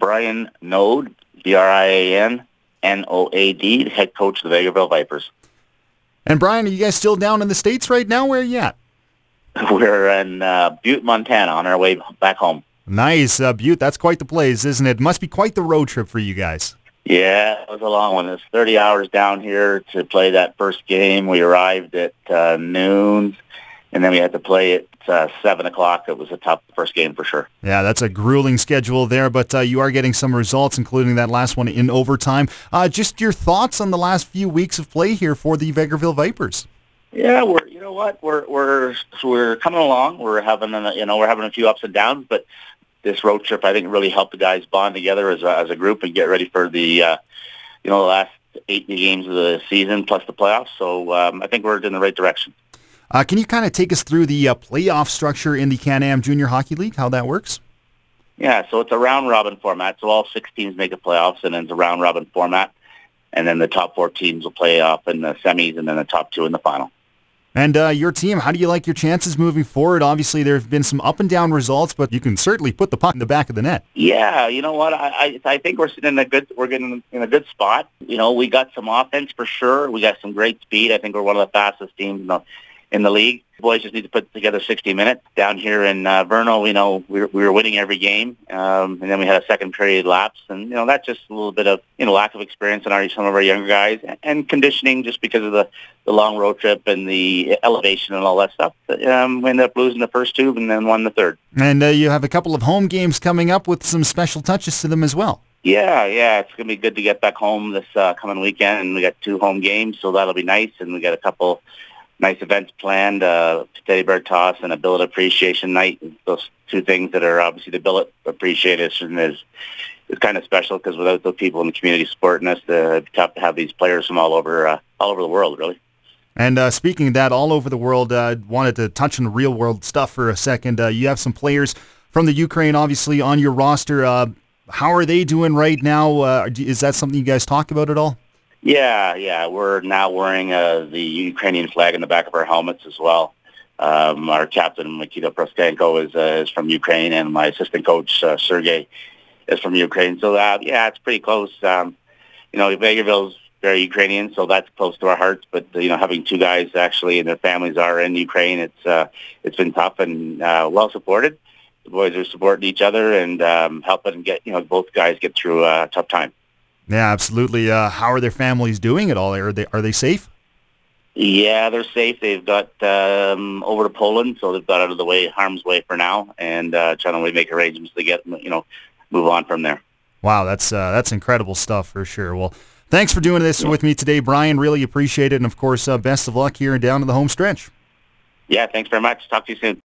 Brian Noad, Brian Noad, the head coach of the Vegreville Vipers. And Brian, are you guys still down in the States right now? Where are you at? We're in Butte, Montana, on our way back home. Nice. Butte, that's quite the place, isn't it? Must be quite the road trip for you guys. Yeah, it was a long one. It's 30 hours down here to play that first game. We arrived at noon, and then we had to play at 7 o'clock. It was a tough first game for sure. Yeah, that's a grueling schedule there, but you are getting some results, including that last one in overtime. Just your thoughts on the last few weeks of play here for the Vegreville Vipers. Yeah, we're coming along. We're having a few ups and downs, but this road trip, I think, really helped the guys bond together as a group and get ready for the last 8 games of the season plus the playoffs. So I think we're in the right direction. Can you kind of take us through the playoff structure in the Can-Am Junior Hockey League, how that works? Yeah, so it's a round-robin format. So all 6 teams make the playoffs, and then it's a round-robin format. And then the top 4 teams will play off in the semis, and then the top 2 in the final. And your team, how do you like your chances moving forward? Obviously, there have been some up and down results, but you can certainly put the puck in the back of the net. Yeah, you know what? I think we're getting in a good spot. We got some offense for sure. We got some great speed. I think we're one of the fastest teams in the league. The boys just need to put together 60 minutes. Down here in Verno, we were winning every game, and then we had a second period lapse, and that's just a little bit of lack of experience in some of our younger guys and conditioning, just because of the long road trip and the elevation and all that stuff. We ended up losing the first 2 and then won the third. And you have a couple of home games coming up with some special touches to them as well. Yeah, it's going to be good to get back home this coming weekend, and we got 2 home games, so that'll be nice, and we got a couple nice events planned, Teddy Bear Toss and a Billet Appreciation Night. Those 2 things that are obviously the Billet Appreciation is kind of special, because without the people in the community supporting us, it's tough to have these players from all over the world, really. And speaking of that, all over the world, wanted to touch on the real world stuff for a second. You have some players from the Ukraine, obviously, on your roster. How are they doing right now? Is that something you guys talk about at all? Yeah. We're now wearing the Ukrainian flag in the back of our helmets as well. Our captain, Mikita Prostenko, is from Ukraine, and my assistant coach, Sergey, is from Ukraine. So, it's pretty close. Vegreville's very Ukrainian, so that's close to our hearts. But, having 2 guys actually and their families are in Ukraine, it's been tough and well supported. The boys are supporting each other and helping get, both guys get through a tough time. Yeah, absolutely. How are their families doing at all? Are they safe? Yeah, they're safe. They've got over to Poland, so they've got out of the way, harm's way for now, and trying to make arrangements to get move on from there. Wow, that's incredible stuff for sure. Well, thanks for doing this with me today, Brian. Really appreciate it, and of course, best of luck here and down to the home stretch. Yeah, thanks very much. Talk to you soon.